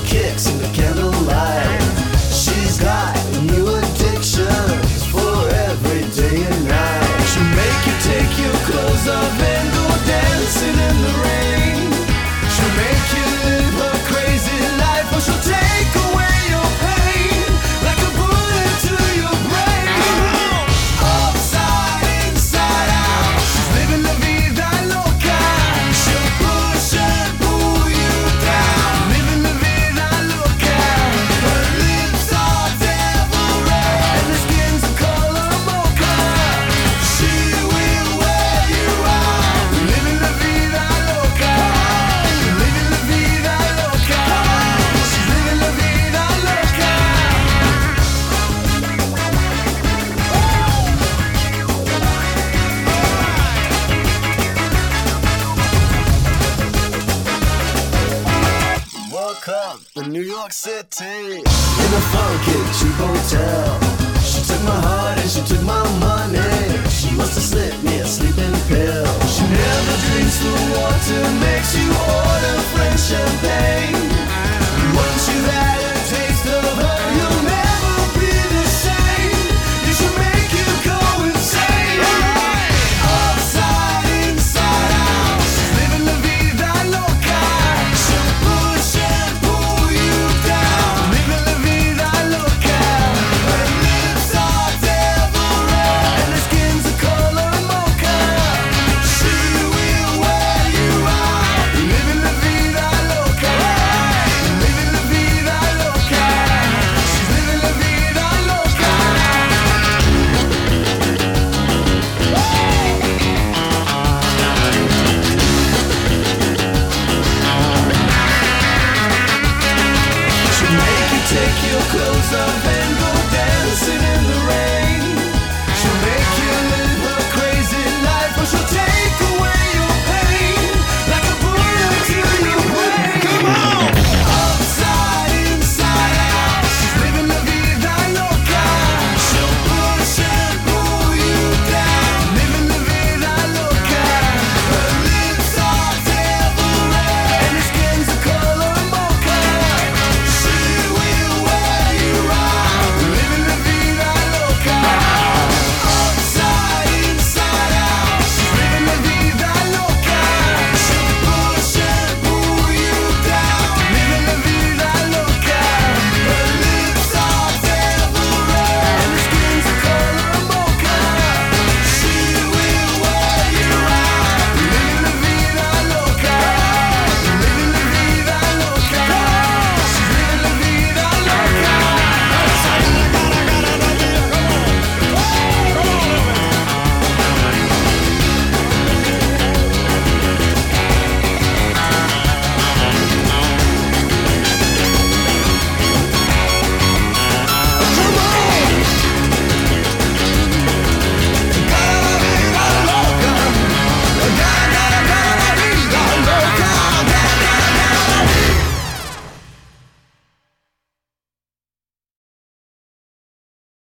kicks in the candlelight. She's got new addictions for every day and night. She'll make you take your clothes off and go dancing in the rain. She'll make you live her crazy life, or she'll take away your pain like a bullet to your brain. Upside, inside out, she's living la vida loca. She'll push and pull you down, living la vida loca. Her lips are devil red and her skin's the color mocha. She will wear you out, living la vida loca. Living la vida loca. She's living la vida loca. Woke up in New York City in a funky cheap hotel. She took my heart and she took my money. She must have slipped me a sleeping pill. She never drinks the water, makes you order French champagne. Once you've had a taste of her, you'll never be the same. You should make you go insane. Upside, inside out, she's living la vida loca. She'll push and pull you down, living la vida loca. Her lips are devil red and her skin's the color mocha. She will wear you out, living la vida loca. Living la vida loca. She's living la vida loca. She'll make you take your clothes off